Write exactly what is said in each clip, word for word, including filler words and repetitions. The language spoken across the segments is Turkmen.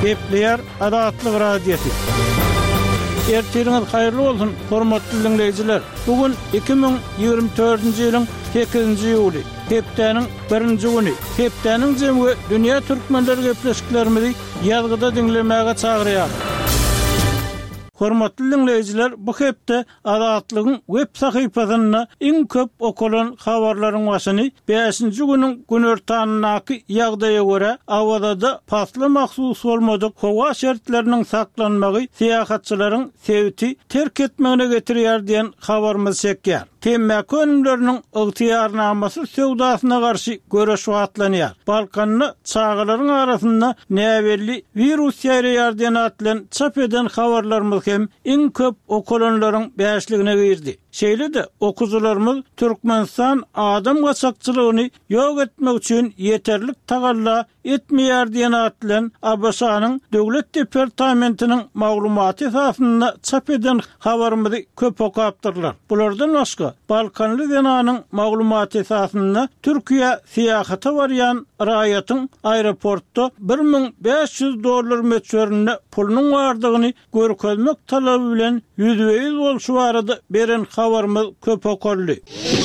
Gepleyer Adatlyk radiosu. Ertiriniz hayırlı olsun, hormatly dinleyijiler. Bugün iki bin ýygrimi dördünji ýylyň sekizinji ýuly, hepdeniň birinji güni. Hepdeniň jemgy dünýä türkmenleri gepleşiklerimizi ýazgyda dinlemäge çagyrýar. Hormatly dinleyijiler, bu hepde Adatlygyň web sahypasyna iň köp okulan habarlaryň başyny beşinji güniň günortanyňky ýagdaýa görä awada pasly mahsus bolmadyk howa şertleriniň saklanmagy seýahatçylaryň sebiti terk etmegine getirýär diýen habarymyz çekýär. Temmäki önümleriniň ygtyýarnamasy sowdasyna garşy göreş wagtlanýar. Balkanyny çağalaryň arasynda näwelli virus ýaýraýar diýen atlan çap eden habarlarymyz hem iň köp okulanlaryň beşligine girdi. Şeýle-de okuzularymyz Türkmenistan adam gaçakçylygyny ýok etmek üçin yeterlik tagalla etmeýär diýen atlan A B S-nyň Döwlet Departamentiniň maglumaty esasynda çap eden habarymyzy köp okapdyrlar. Bulardan başga Balkanly denanyň maglumaty esasynda Türkiýe seýahata barýan raýatyň aeroportda bir ming beş ýüz dollar meçörüne pulunyň bardygyny görkezmek talaby bilen ýüzbeýiz bolşy barada beren habarymyz köp okurly.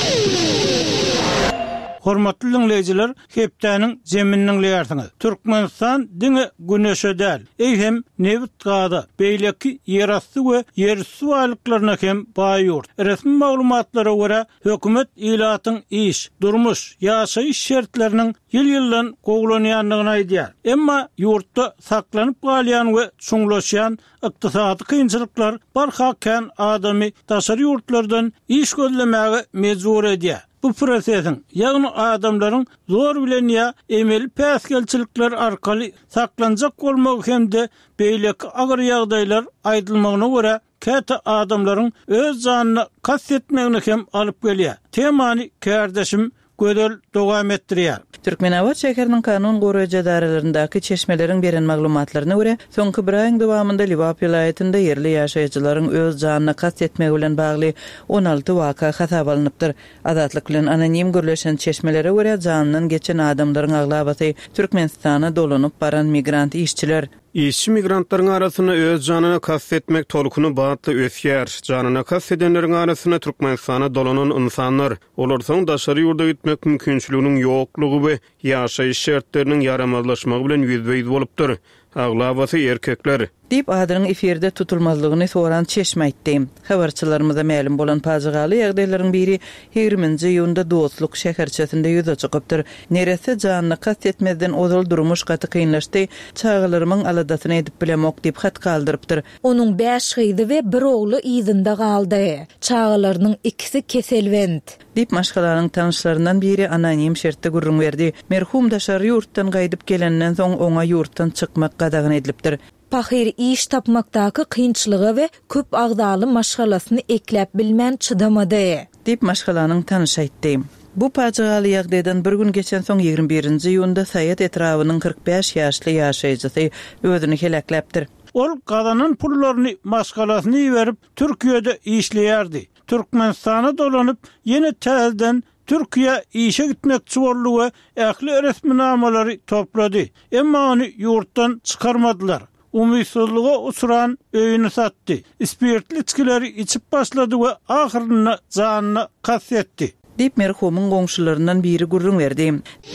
Hormatly dinleyijiler, hepdeniň jeminiň leýärsiňiz. Türkmenistan diňe güneşe däl, eýhem newit gada, beýleki ýerasty we ýerüstü baýlyklaryna hem baýýur. Resmi maglumatlara görä, hökümet ilatyň iş, durmuş, ýaşaýyş şertleriniň ýyl-ýyldan gowlanýanlygyny aýdýar. Emma ýurtda saklanyp galýan we çuňlaşýan ykdysady kynçylyklar barhaken adamy daşary ýurtlardan iş gözlemäge mejbur edýär. Bu prosesin, ýagny adamlaryň zor bilen ýa emeli päsgelçilikler arkaly saklanjak bolmagy hemde beýleki agyr ýagdaýlar aýdylmagyna görä käte adamlaryň öz janyny kastetmegine hem alyp gelýär. Temany kärdeşim gödel dowam etdirýär. Türkmenawat şäheriniň kanun goraýjy daralaryndaky çeşmeleriň beren maglumatlaryna görä, soňky bir aýyň dowamynda Liwap ýylaýatynda ýerli ýaşaýjylaryň öz janyny kastetmegi bilen bagly on alty waka hasap alınıpdyr. Adatlyk bilen anonim görleşen çeşmelere görä janynyň geçen adamlaryň aglabaty Türkmenistana dolanyp baran migrant işçiler. İşçi migrantlaryň arasyna öz janyny kastetmek tolukuny batly ösýär. Janyny kastedenleriň arasyna Türkmenistana dolanan insanlar, olar soň daşary ýurda gitmek mümkinçiliginiň ýoklugy we ýaşaýyş şertleriniň yaramazlaşmagy bilen ýüzbeýiz bolupdyr. Aglabaty erkekler. Dip adyryň eferde tutulmazlygyny soran çeşme aýtdy. Habarçylarymyza ma'lum bolan pajygaly ýagdaýlaryň biri ýygrimiňji ýylda Dostluk şäherçesinde ýüze çykypdyr. Neresi janyny kastetmeden ozal durmuş gaty kynlaşdy, çağalaryň aladatyny edip bilemok diýip hat galdyrypdyr. Onuň beş gyzy we bir ogly ýyzynda galdy. Çağalarynyň ikisi keselwend. Dip maşgalaryň tanışlaryndan biri anonim şertde gurrun berdi. Merhum daşary ýurtdan gaýdyp gelenden soň oňa ýurtdan çykmak gadagan edilipdir. Pahir iş tapmakdaky kynçylygy we köp agdaly maşgalasyny ekläp bilmän çydamady. Dip maşgalanyň tanışı aýtdy. Bu pajygaly ýagdaýdan bir gün geçen soň ýygrimi birinji ýylda Saýat etrawynyň kırk beş ýaşly ýaşaýjysy özüni helakläpdir. Ol gadanyn pullaryny maşgalasyny berip Türkiýede işleýärdi. Türkmenistana dolanyp ýene täzeden Türkiýe işe gitmekçi boldy we ähli resminamary toplady. Emma ony ýurtdan çykarmadylar. Umytsuzlyga uçuran öýüni satdy. Spirtli içkileri içip başlady we ahyrynda janyny kastetdi. Dip merhumyň goňşularyndan biri gurrun berdi.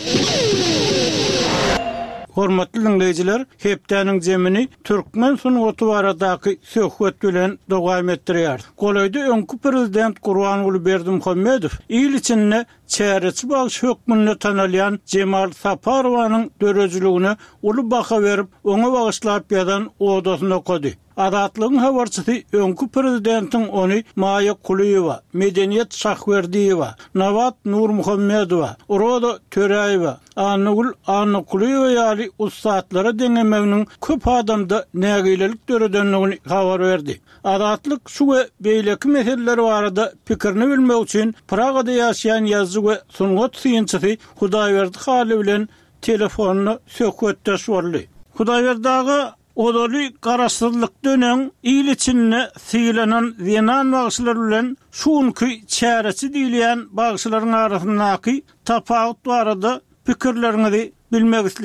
Hormatly dinleyijiler, hepdeniň jemini Türkmen sungaty baradaky söhbet bilen dowam etdirýär. Golaýda öňkü prezident Gurbanuly Berdimuhammedow ýyl içinde çäreçi bagyş hökmüne tanalýan Jemal Saparowanyň dörejligine uly baha berip, oňa bagyşlap ýadan odasyny okady. Adatlygyň habarçysy öňkü prezidentiň ony Maya Kuliýewa, Medeniýet Şahwerdiýewa, Nawat Nurmuhammedowa, Uroda Töräýewa, Anugul Ankuliýewa ýaly ustatlary deňemeginiň köp adamda nägilelik döredenligini habar berdi. Adatlyk şu we beýleki meseleler barada pikirini bilmek üçin Pragada ýaşaýan ýazgy we sungat syýançysy Hudaýberdi Haly bilen telefonyny söhbetdeş boldy. Hudaýberdagy odaly garaşsyzlyk dönen ýyl içinde syýlanan zenan bagyşlar bilen şuňky çäresi diýilýän bagyşlaryň arasyndaky tapawut barada pikirlerinizi bilmek